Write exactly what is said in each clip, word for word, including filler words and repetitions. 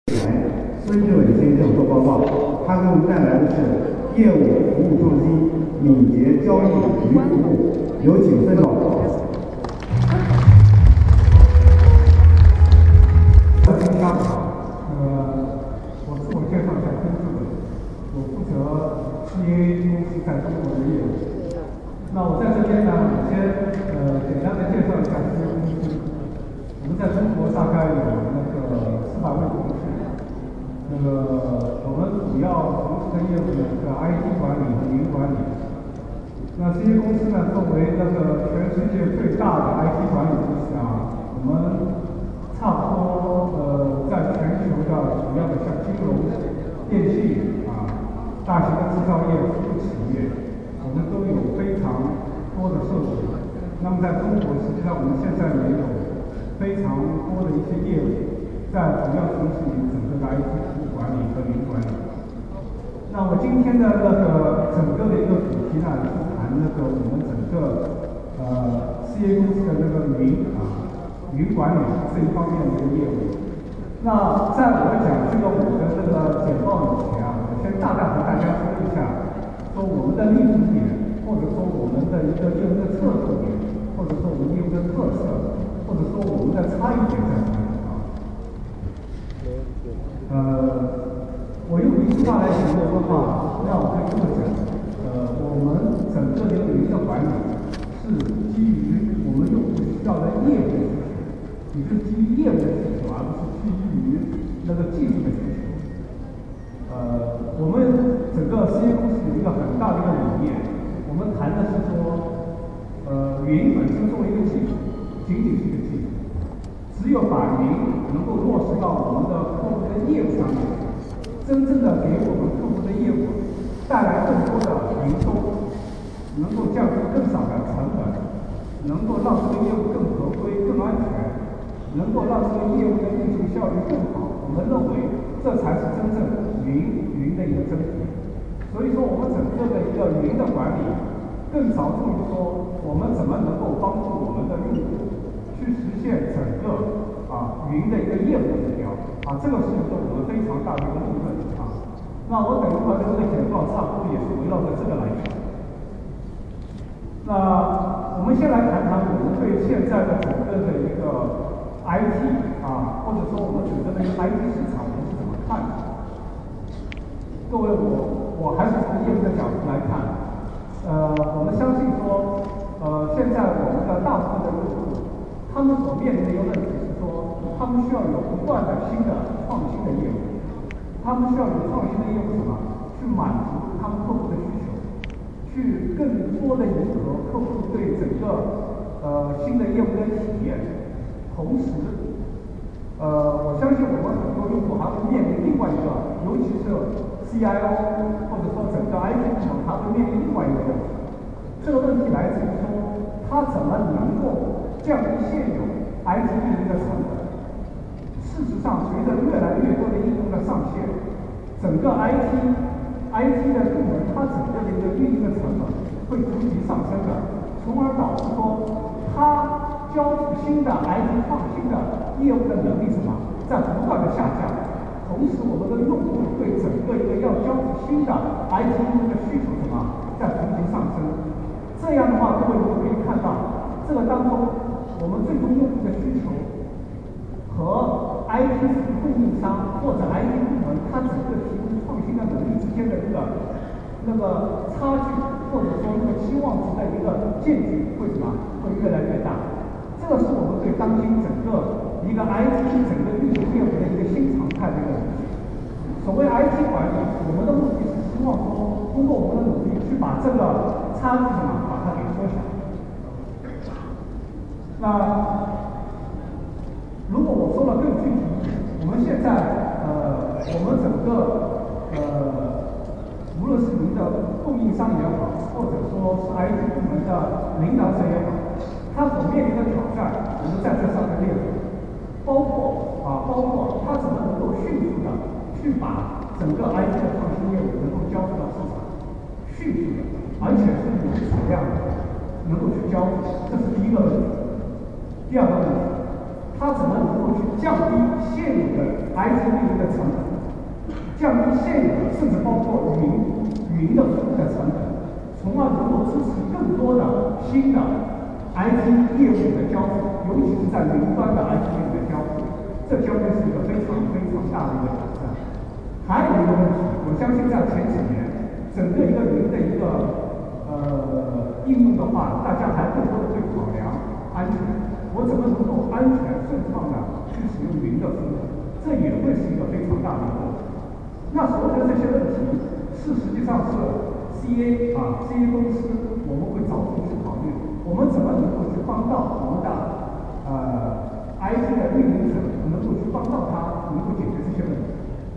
孙志伟先生做报告，他给我们带来的是业务服务重心、敏捷交易与服务，有请孙总。 大家好，呃，我自我介绍一下，孙志伟，我负责 C A 公司在中国的业务。那我在这边呢，我先呃简单的介绍一下 C A 公司。我们在中国大概有那个四百位同事。那个我们主要从事的业务呢是 I T 管理和云管理。那这些公司呢，作为那个全世界最大的 I T 管理公司啊，我们差不多呃在全球的主要的像金融、电信啊、大型的制造业、服务企业，我们都有非常多的设备。那么在中国，实际上我们现在也有非常多的一些业务。在主要从事于整个的 I T 服务管理和云管理。那我今天的那个整个的一个主题呢，是谈那个我们整个呃 C A 公司的那个云啊云管理这一方面的一个业务。那在我讲这个我的这个简报以前啊，我先大概和大家说一下，说我们的立足点，或者说我们的一个业务的侧重点，或者说我们业务的特色，或者说我们的差异点在哪里。呃，我用一句话来形容的话，那我可以这么讲，呃，我们整个的云的管理是基于我们用户需要的业务的需求，也是基于业务的需求，而不是基于那个技术的需求。呃，我们整个 C A 公司有一个很大的一个理念，我们谈的是说，呃，云本身作为一个技术，仅仅是一个技术。只有把云能够落实到我们的客户的业务上面，真正的给我们客户的业务带来更多的营收，能够降低更少的成本，能够让这个业务更合规、更安全，能够让这个业务的运行效率更好。我们认为这才是真正云云的一个真谛。所以说，我们整个的一个云的管理，更着重于说我们怎么能够帮助我们的用户。去实现整个啊云的一个业务的目标啊，这个是一个我们非常大的一个部分啊。那我等一会儿的这个简报差不多也是围绕着这个来讲。那我们先来谈谈我们对现在的整个的一个 I T 啊，或者说我们整个的一个 I T 市场我们是怎么看的？各位，我我还是从业务的角度来看，呃，我们相信说，呃，现在我们的大部分的用户。他们所面临的一个问题是说，他们需要有不断的新的创新的业务，他们需要有创新的业务什么？去满足他们客户的需求，去更多的迎合客户对整个呃新的业务的体验。同时，呃，我相信我们很多用户还会面临另外一个，尤其是 C I O 或者说整个 I T 部门还会面临另外一个问题。这个问题来自于说，他怎么能够降低现有 I T 运营的成本。事实上，随着越来越多的应用的上线，整个 I T I T 的部门它整个的一个运营的成本会逐级上升的，从而导致说它交付新的 I T 创新的业务的能力什么在不断的下降。同时，我们的用户对整个一个要交付新的 I T 业务的需求什么在逐级上升。这样的话，各位我们可以看到，这个当中。我们最终用户的需求和 I T 服务供应商或者 I T 部门它整个提供创新的能力之间的一个那个差距，或者说那个期望值的一个间距会什么会越来越大。这个是我们对当今整个一个 I T 整个运营业务的一个新常态的一个理解。所谓 I T 管理，我们的目的是希望说通过我们的努力去把这个差距什么把它给缩小。那如果我说的更具体一点，我们现在呃，我们整个呃，无论是您的供应商也好，或者说是 I T 部门的领导者也好，他所面临的挑战，我们在这上面列出，包括啊，包括他怎么能够迅速的去把整个 I T 的创新业务能够交付到市场，迅速的，而且是有产量的，能够去交付，这是第一个问题。第二个问题， 它怎么能够去降低现有的 I T 运营的成本，降低现有的甚至包括云云的服务的成本，从而能够支持更多的新的 I T 业务的交付，尤其是在云端的 I T 业务的交付，这将会是一个非常非常大的一个挑战。还有一个问题，我相信在前几年，整个一个云的一个呃应用的话，大家还更多的会考量安全。我怎么能够安全顺畅的去使用云的服务？这也会是一个非常大的一个问题。那所有的这些问题，是实际上是 C A 啊 C A 公司我们会着重去考虑，我们怎么能够去帮到我们的呃 I T 的运营者，能够去帮到他，能够解决这些问题。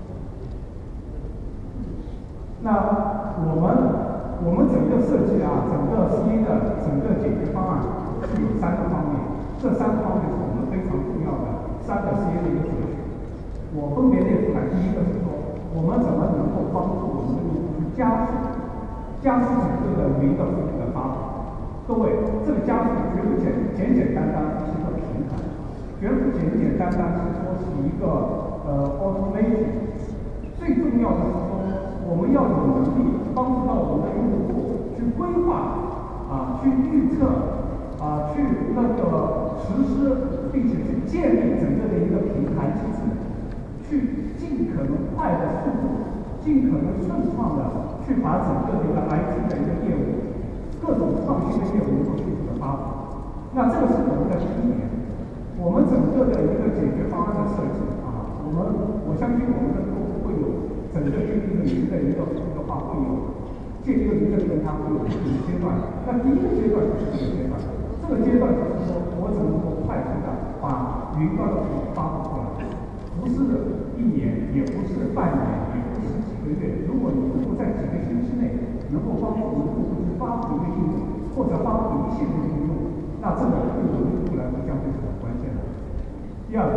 那我们我们整个设计啊，整个 C A 的整个解决方案是有三个方面，这三个方面是我们非常重要的三个 C A 的一个哲学。我分别列出来，第一个是说，我们怎么能够帮助我们的用户去加速加速整个的云的服务的发展？各位，这个加速绝不简简简单单是一个平台，绝不简简单单是说是一个呃 automation。最重要的是说，我们要有能力帮助到我们的用户去规划啊，去预测啊，去那个实施，并且去建立整个的一个平台机制，去尽可能快的速度，尽可能顺畅的去把整个的一个 I T 的一个业务，各种创新的业务能够迅速的发展。那这个是我们的第一点，我们整个的一个解决方案的设计啊，我们我相信我们的客户会有整个建立一个云的一个服务的话，会有建立一个云的平台会有不同的阶段。那第一个阶段就是这个阶段，这个阶段就是说我怎么能够快速的把云端的服务发布出来，不是一年，也不是半年，也不是几个月。如果你能够在几个星期内能够帮助我们的用户去发布一个应用，或者发布一系列的应用，那这个对我们用户来说将会是很关键的。第二个，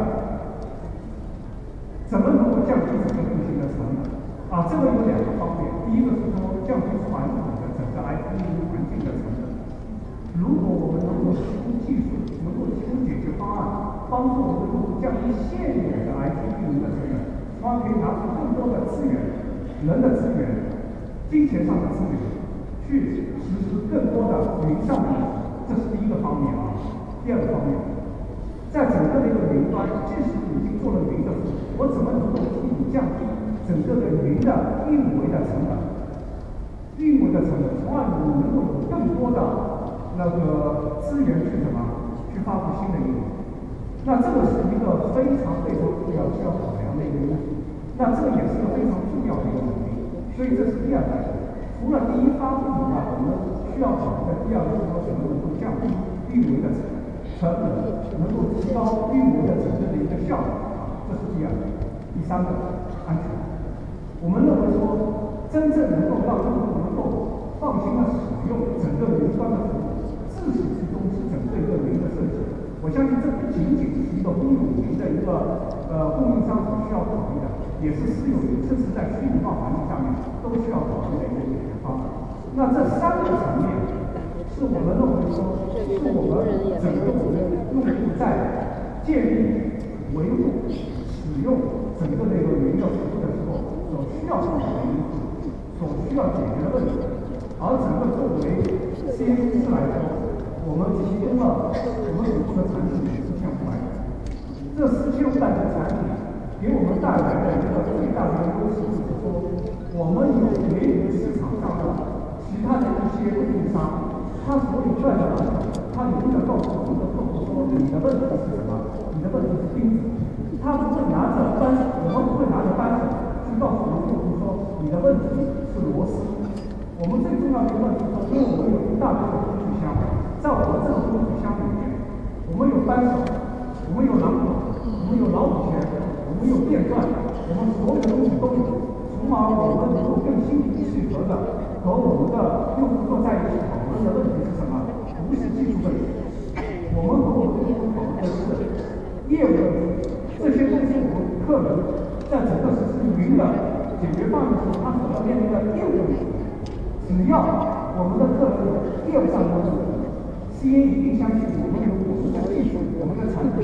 怎么能够降低整个运行的成本？啊，这个有两个方面。第一个是说降低传统的整个 I T 运营环境的成本。如果我们能够提供技术，能够提供解决方案，帮助我们的用户降低现有的 I T 运营的成本，从而可以拿出更多的资源、人的资源、金钱上的资源，去实施更多的云上的，这是第一个方面啊。第二个方面，在整个的一个云端，即使已经做了云的服务，我怎么能够替你降低整个的云的运维的成本？运维的成本，从而你能够有更多的那个资源去什么？去发布新的应用。那这个是一个非常非常重要需要考量的一个因素。那这个也是一个非常重要的一个能力。所以这是第二个。除了第一发布以外，我们需要考虑的第二个是说怎么能够降低运维的成本。成本能够提高运维的整个的一个效率啊，这是第二个。第三个，安全。我们认为说，真正能够让用户能够放心的使用整个云端的服务，自始至终是整个一个云的设计。我相信这不仅仅是一个公有云的一个呃供应商所需要考虑的，也是私有云，甚至在虚拟化环境下面都需要考虑的一个解决方案。那这三个层面，是我们认为说，是我们整个我们用户在建立、维护、使用整个这个云的服务的时候所需要考虑的因素，所需要解决的问题。而整个作为 C A 公司来说，我们提供了我们所做的产品四千五百个，这四千五百个产品给我们带来的一个最大的一个优势就是说，我们有别于市场上的其他的一些供应商。他所有赚的，他永远告诉我们的客户说你的问题是什么？你的问题是钉子。他不会拿着扳手，我们不会拿着扳手去告诉我们客户说你的问题是螺丝。我们最重要的一个问题说，因为我们有一大堆的工具箱，在我们这个工具箱里面，我们有扳手，我们有榔头，我们有老虎钳，我们有电钻，我们所有的东西都有，从而我们能够更心平气和的和我们的用户坐在一起讨论的问题是什么？不是技术问题，我们和我们的用户讨论的是业务问题。这些东西我们客人在整个实施云的解决方案的时候，他所要面临的业务问题，只要我们的客人有业务上的问题 ，C A 一定相信我们有我们的技术、我们的产品去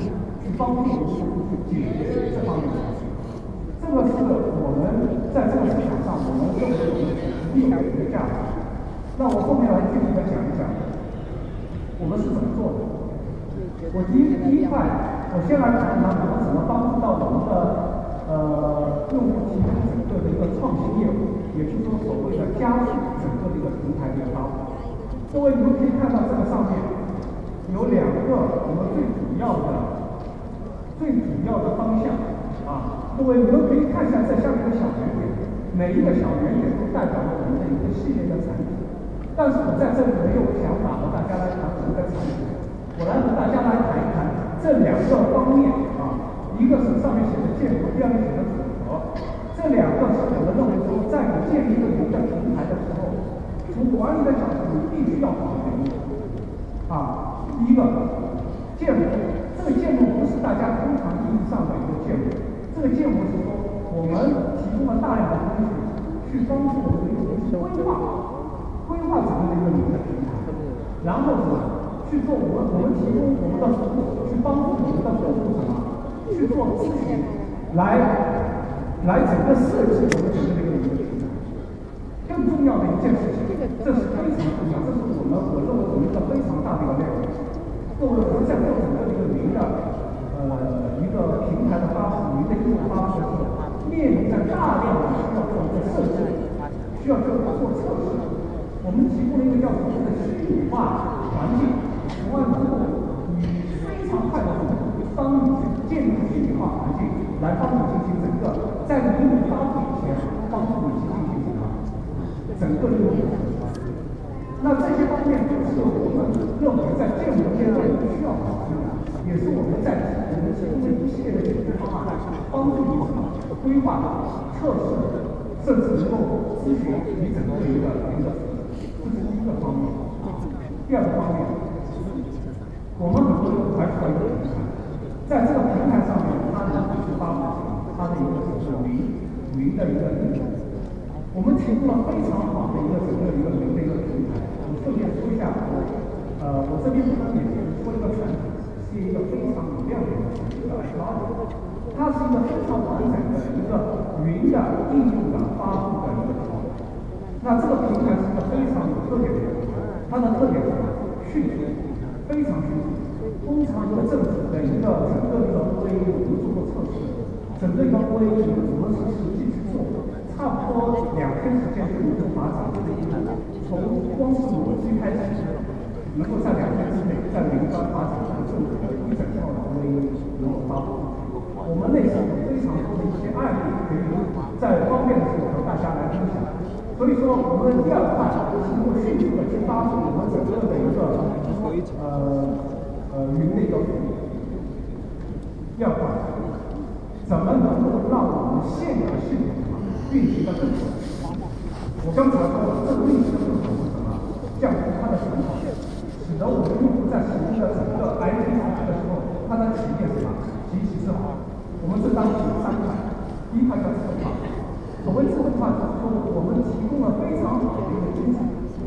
去帮助用户去解决这方面的问题。这个是我们在这个市场上我们认为我们利有一个价值。那我后面来具体的讲一讲我们是怎么做的。我第一第一块，我先来谈谈我们怎么帮助到我们的呃用户提供整个的一个创新业务，也就是说所谓的加速整个的一个平台的发展。各位你们可以看到这个上面有两个我们最主要的最主要的方向啊，各位你们可以看一下这下面的小圆点，每一个小圆点都代表了我们的一个系列的产品。但是我在这里没有想法和大家来谈我们的产品，我来和大家来谈一谈这两个方面啊，一个是上面写的建模，第二个写的组合。这两个是我们认为说，在你建立一个云的平台的时候，从管理的角度，你必须要考虑啊。第一个建模，这个建模不是大家通常意义上的一个建模，这个建模是说我们提供了大量的工具，去帮助我们的用户去规划。规划整个的一个云的平台，然后什么去做我们我们提供我们的服务，去帮助我们的客户什么去做咨询，来来整个设计我们整个的一个云的平台。更重要的一件事情，这是非常重要，这是我们我认为我们一个非常大的一个内容。各位，我们在做整个的一个云的呃一个平台的发布，云的应用发布的时候，面临着大量的需要做一个设计，需要做做测试。我们提供了一个叫所谓的虚拟化环境，从而能够以非常快的速度帮你建立虚拟化环境，来帮你进行整个在你应用发布以前，帮助你去进行什么整个应用。那这些方面就是我们认为在建模阶段必须要考虑的，也是我们在我们提供的一系列的解决方案，帮助你什么规划、测试，甚至能够咨询你整个一个云的。这是第一个方面。第二个方面，我们很多人还需要一个平台，在这个平台上面，它能够去发布它的一个就是云云的一个应用。我们提供了非常好的一个整个一个云的一个平台。我顺便说一下，呃，我这边不能也说一个产品，是一个非常有亮点的产品，叫 Cloud， 它是一个非常完整的一个云的应用的发布的一个平台。那这个平台是一个非常有特点的一个平台，它的特点是什么？迅速，非常迅速。通常一个政府的一个整个一个 O A E 我们做过测试，整个一个 O A E 我们是实际去做，差不多两天时间就能够把整个的一个从光是逻辑开始，能够在两天之内在云端把整个政府的一整套的 O A E 能够发布。我们内部有非常多的一些案例可以在方便的时候和大家来分享。所以说，我们的第二块是能够迅速的去发布我们整个的一个呃呃云的一个服务。第二块，怎么能够让我们现有的系统运行的更好？我刚才说了，这个运行的更好是什么？降低它的成本，使得我们用户在使用的整个 I T 产品的时候，它的体验什么极其之好。我们这当中有三块，第一块叫自动化。所谓自动化，就是说我们提供了非常好的一个基础，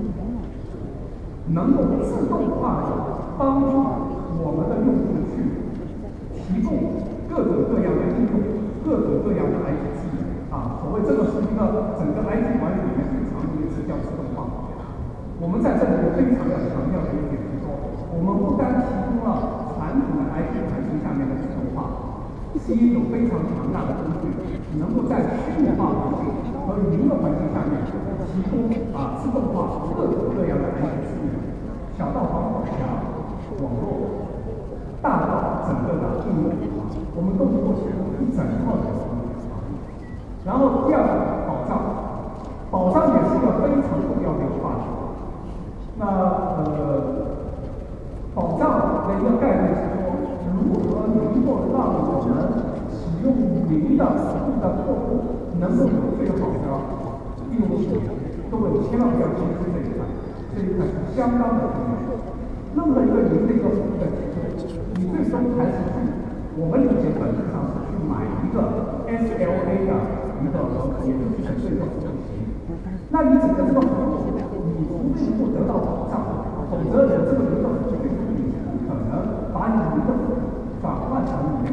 能够自动化的帮助我们的用户去提供各种各样的应用、各种各样的 I T 资源啊。所谓这个是一个整个 I T 管理里面最常用的一个词叫自动化。我们在这里非常要强调的一点是说，我们不单提供了传统的 I T 环境下面的自动化。C 有非常强大的工具，能够在虚拟化环境和云的环境下面提供啊自动化各种各样的 I T 资源，小到防火墙、网络，大到整个的应用，我们都能够提供一整套的服务。然后第二个保障，保障也是一个非常重要的一个话题。那呃，保障的一个概念是说，如何能够让我们使用云的服务的客户能够有最好的应用体验？各位千万不要轻视这一块，这一块是相当的重要。任何一个云的一个服务的提供，你最终还是去我们理解本质上是去买一个 S L A 的一个合同，也就是整个一个服务器。那你整个这个服务，你除非能够得到保障，否则你这个云的服务对于你可能把你的服务转换成你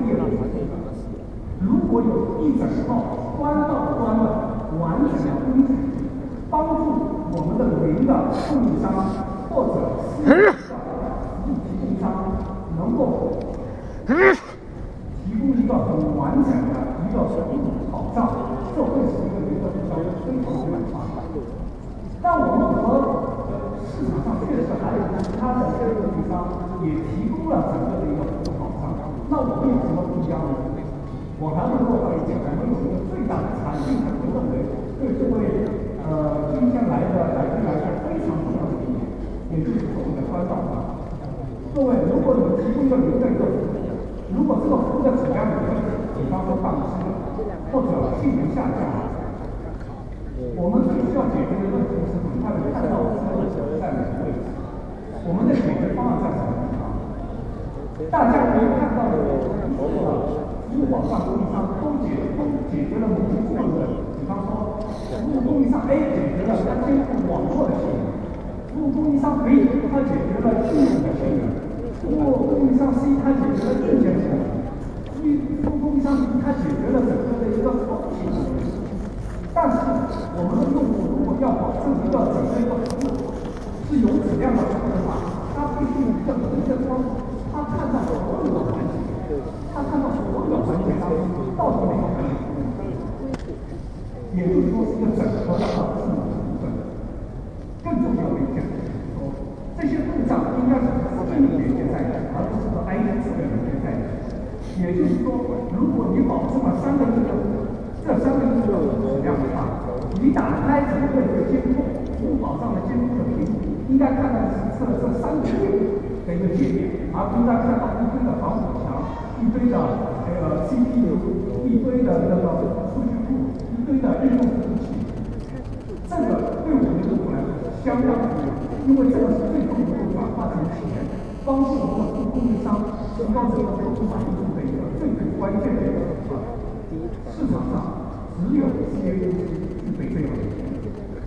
一整套端到端的完整的工具，帮助我们的云的供应商或者私人的服务提供商能够提供一个很完整的一个保障，这会是一个云的比较非常的软化。但我们和市场上确实还有其他的这个供应商也提供了整个的一个服务保障，那我们有什么不一样呢？我还会做到一点，我们有一个最大的差异，我认为对这位呃今天来的来宾来说非常重要的一点，也就是所谓的端到端。各位，如果你们提供一个云的一个服务，如果这个服务的质量有问题，比方说宕机或者性能下降，我们最需要解决的问题是很快的看到这个问题在哪个位置，我们的解决方案在什么地方？大家可以看到的服务保障供应商都解都解决了某一部分问题，比方说服务供应商 A 解决了它监控网络的性能，服务供应商 B 它解决了应用的性能，服务供应商 C 它解决了硬件性能，服务供应商 D 它解决了整个的一个风险的问题。但是我们的用户如果要保证一个整个一个服务是有质量的服务的话，他必须有一个明确光，他看到所有的环节，他看到所有的环节当中到底哪个环节出问题，也就是说是一个整合的而不是某部分。更重要的一点就是说，这些故障应该是和技术连接在一起，而不是和 I T 设备连接在一起。也就是说，如果你保证了三个因素，这三个因素的质量的话，你打开整个一个监控服务保障的监控的屏幕，应该看到是测这三个业务的一个界面，而不应该看到一堆的防火墙、一堆的这个 C P U、一堆的这个数据库、一堆的应用服务器。这个对我们的用户来说是相当重要，因为这个是最终能够转化成钱，帮助我们的服务供应商提高整个客户满意度的一个最最关键的一个手段。市场上只有这些公司具备这样的能力。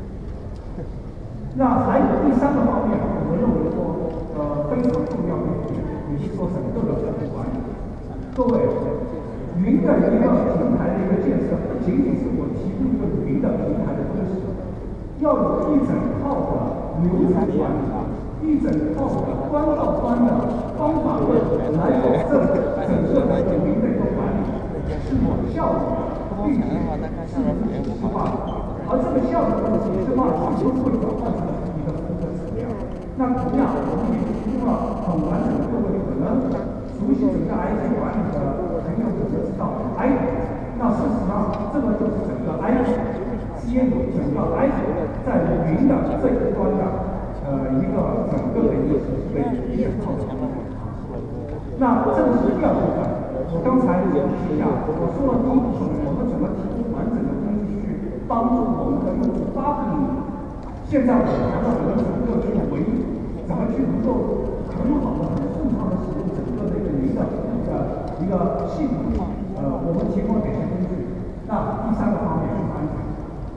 那还有第三个方面，我认为说，呃，非常重要的一点，也就是说整个的服务管理。各位，云的一个平台的一个建设，不仅仅是我提供一个云的平台的东西，要有一整套的流程管理，一整套的端到端的方法论来保证整个的云的一个管理是有效率的。并且是无体系化的，而这个效率和体系化最终会转换成你的服务的质量。那同样，我们也提供了很完整的，各位可能熟悉整个 I T 管理的朋友可能知道 I T， 那事实上这个就是整个 I T 接入整个 I T 在云的这一端的呃一个整个的一个体系一整套的。那这个是第二部分。我刚才解释一下，我说了第一部分，我们怎么提供完整的工具去帮助我们的用户发布。现在我谈到我们整个去维护，怎么去能够很好的、很顺畅的使用整个这个云的服务的一个系统。呃，我们提供了哪些工具？那第三个方面是安全。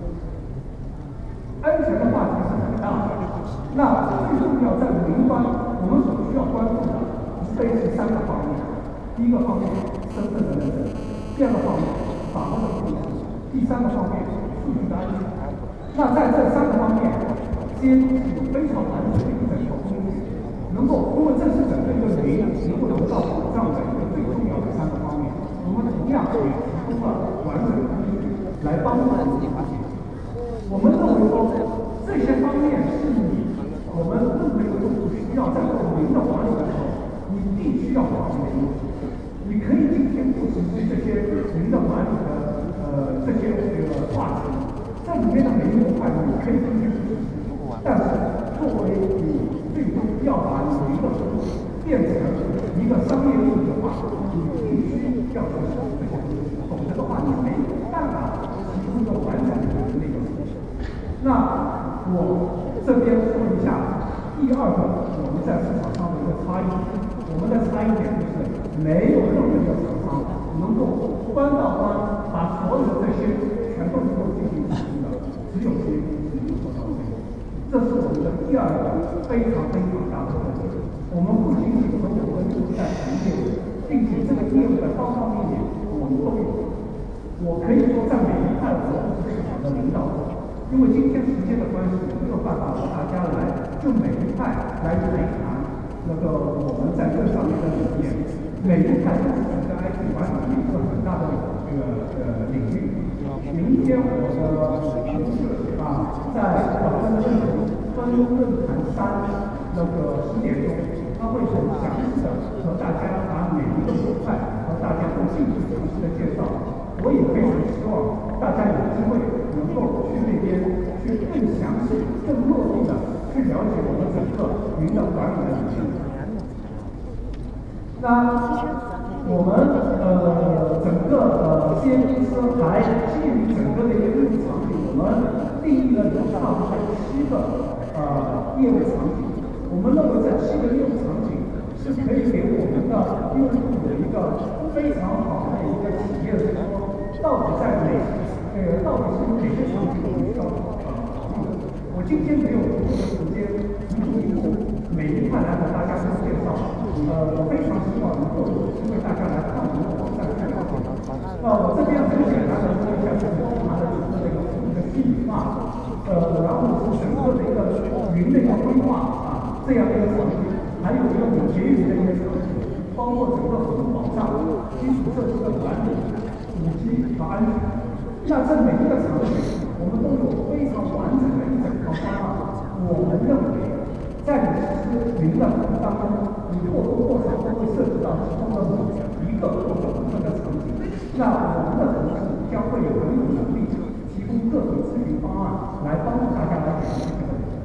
安全的话题是很大的。那最重要在云端，我们所需要关注的无非是三个方面。第一个方面，身份的认证；第二个方面，法律的控制；第三个方面，数据的安全。那在这三个方面，接入是有非常完整的一整套工具，能够因为这是整个一个云能够得到保障的一个最重要的三个方面。我们同样也提供了完整的工具来帮助自己发现。我们认为说，这些方面是你我们任何一个用户需要在做云的管理的时候，你必须要保证的东西。你可以今天不实施这些云的管理的呃这些这个话题，这里面的每一模块你可以今天不实施，但是作为你最终要把你云的服务变成一个商业利益的话，你必须要实施这些东西，否则的话你没办法提供一个完整的那个服务。那我这边说一下第二个我们在市场上的一个差异，我们的差异点就是。没有任何一个厂商能够端到端把所有的这些全都能够进行提供的，只有这些公司能够做到这个。这是我们的第二个非常非常大的特点。我们不仅仅和我们的用户在谈业务，并且这个业务的方方面面我们都有。我因为今天时间的关系，没有办法和大家来就每一派来谈一谈那个我们在这上面的理念。每一派都是整个 I T 管理一个很大的这个呃领域。明天我的同事啊，在广州论分论坛三那个十点钟，他会很详细的和大家把每一个流派和大家都进行详细的介绍。我也非常希望大家有机会能够去那边去更详细、更落地的去了解我们整个云的管理的理念。那我们呃整个呃 C M 公司还基于整个的一个业务场景，我们定义了有差不多七个呃业务场景。我们认为这七个业务场景是可以给我们的用户有一个非常好的一个体验，是说到底在哪呃到底是哪些场景我们需要呃考虑的。我今天没有足够的时间一步一步每一块来和大家做介绍，呃，我非常希望能够有机会大家来看我们的网站去了解。那我这边很简单的说一下，就是包含了整个的一个服务的虚拟化，呃，然后是整个的一个云的一个规划啊，这样的一个场景，还有一个很结余的一个场景，包括整个服务保障、基础设施的管理、五 G 和安全。那这每一个场景，我们都有非常完整的一整套方案。我们认为，在你实施云的服务当中，你或多或少都会涉及到其中的某一个或者部分的场景。那我们的同事将会有很有能力提供各种咨询方案，来帮助大家来解决这个问题。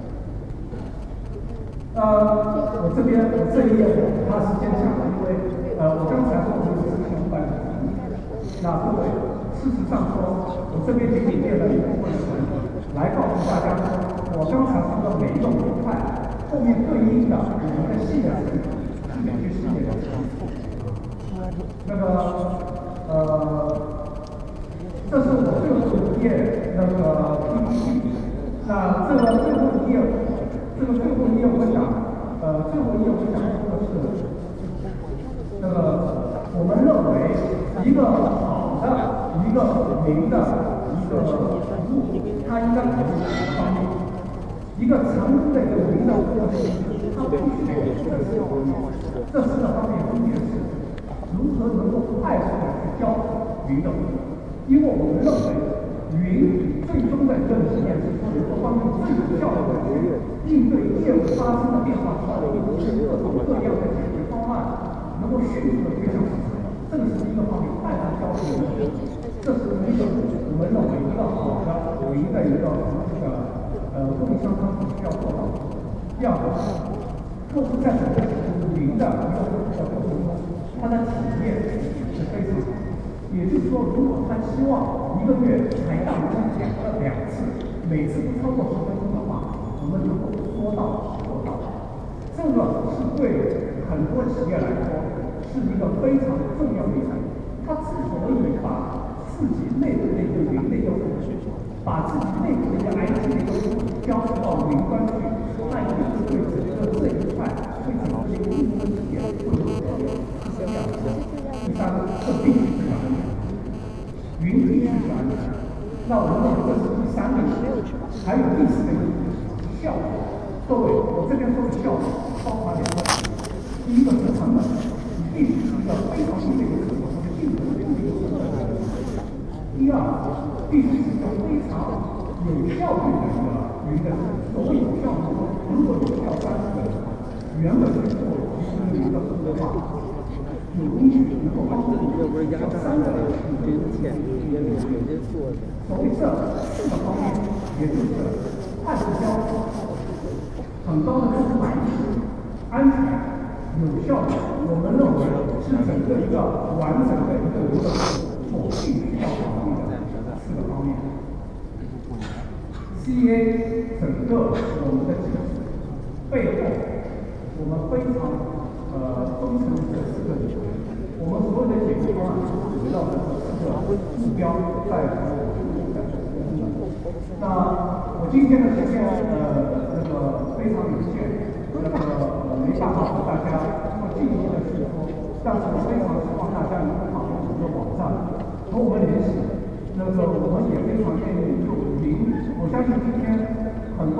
呃，我这边我这一页我怕时间长了，因为呃我刚才说我们有四千五百个人，那各位，事实上说，我这边仅仅列了一部分的文字，来告诉大家说，我刚才说的每一种流派后面对应的我们的系列是哪些系列的？那个呃，这是我最后一页那个 P P T， 那这个最后一页。这个最后一页我讲，呃，最后一页我讲说的是，那个我们认为一个好的、一个零的一个服务，它应该考虑几个方面。一个成功的一个零的服务，它必须得有这四个方面。这四个方面分别是如何能够快速的去交付云的服务，因为我们认为云最终的一个理念是说能够帮助最有效的去应对业务发生的变化需要提出各种各样的解决方案，能够迅速的推向市场。这个是一个方面，快速交付的，这是一个我们认为一个好的云的一个这个呃供应商他们需要做到的。第二个，客户在整个云的一个服务的过程中，他的体验是非常好的。也就是说，如果他希望一个月才到机两个两次，每次不超过十分钟的话，我们能够说到做到。这个是对很多企业来说是一个非常重要的一点。他之所以把自己内部的一个云的一个服务，把自己内部的一个 I T 的一个服务交付到云端去，那一定是对整个这一块对整个一个运营企业会有这个是这样的。第三，这必须是安全，云必须是安全。那我们认为这是第三个意义，还有第四个意义，效果。各位，我这边说的效果包含两个，第一个是成本，你必须是一个非常低的一个成本，或者尽可能低的一个成本的一个成本。第二，必须是一个非常有效率的一个云的。所谓有效率，如果有效三十个人，原本是做集成云的服务的话，有工具能够帮助你叫三个人去实现。所以这四个方面，也就是快速交付、很高的客户满意度、安全、有效率，我们认为是整个一个完整的一个流程所必须要考虑的四个方面。C A 整个我们的技术背后，我们非常呃忠诚的四个理由。我们所有的解决方案都围绕着这个目标在服务的。那我今天的时间呃那个非常有限，那个我没办法和大家做进一步的去说，但是我非常希望大家能够访问我们的网站，和我们联系。那个我们也非常愿意就云，我相信今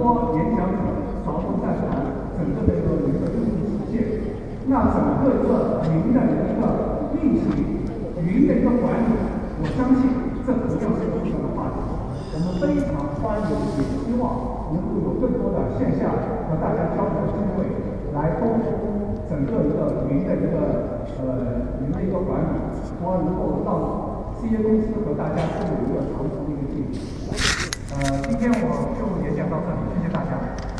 多演讲者着重在谈整个的一个云的用户实现。那整个一个云的一个运行、云的一个管理，我相信这同样是一个重要的话题。我们非常欢迎，也希望能够有更多的线下和大家交流的机会，来沟通整个一个云的一个呃云的一个管理，从而能够让这些公司和大家都有一个长足的一个进步。呃，今天我就演讲到这里，谢谢大家。